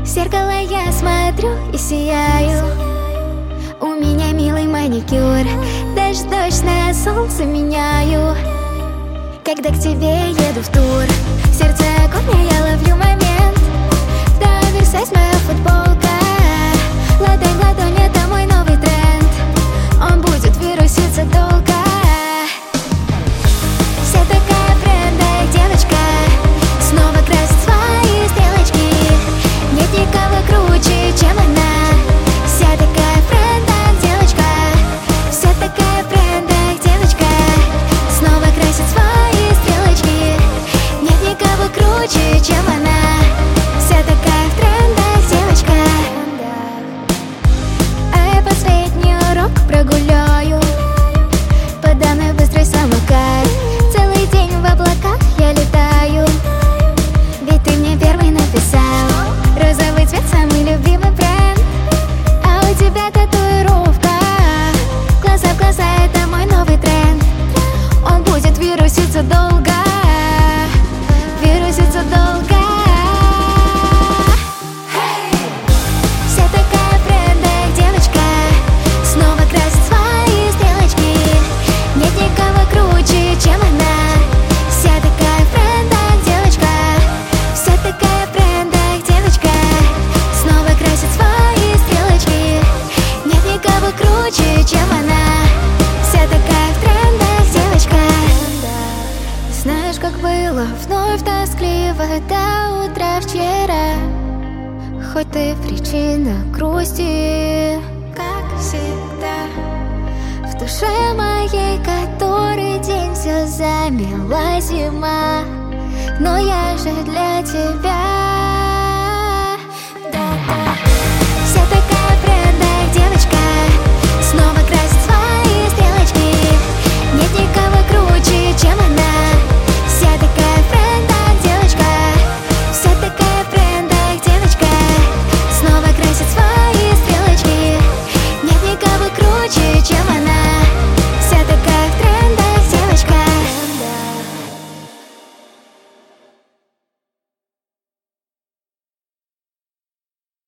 В зеркало я смотрю и сияю. У меня милый маникюр, даже дождь на солнце меняю. Когда к тебе еду в тур, сердце огонь, я ловлю момент. Да, Версайз моя футболка, ладонь в ладонь, это мой новый тренд. Он будет вируситься долго. Вся такая брендовая девочка, снова красит свои стрелочки. Нет никого круче, чем она. Вся такая брендовая девочка, вся такая брендовая девочка, снова красит свои стрелочки. Нет никого круче, чем она. Вся такая в трендах девочка. А я последний урок прогуляю, подо мной быстрый самокат. Целый день в облаках я летаю, ведь ты мне первый написал. Розовый цвет самый любимый бренд, а у тебя татуировка. Глаза в глаза, это мой новый тренд. Он будет вируситься долго, вируситься долго. Вся такая брендовая девочка, снова красит свои стрелочки. Нет никого круче, чем она. Вся такая брендовая девочка, вся такая брендовая девочка, снова красит свои стрелочки. Нет никого круче, чем она. Вся такая в трендах девочка. Знаешь, как было вновь тоскливо до утра вчера. Хоть ты причина грусти, как всегда. В душе моей который день все замела зима. Но я же для тебя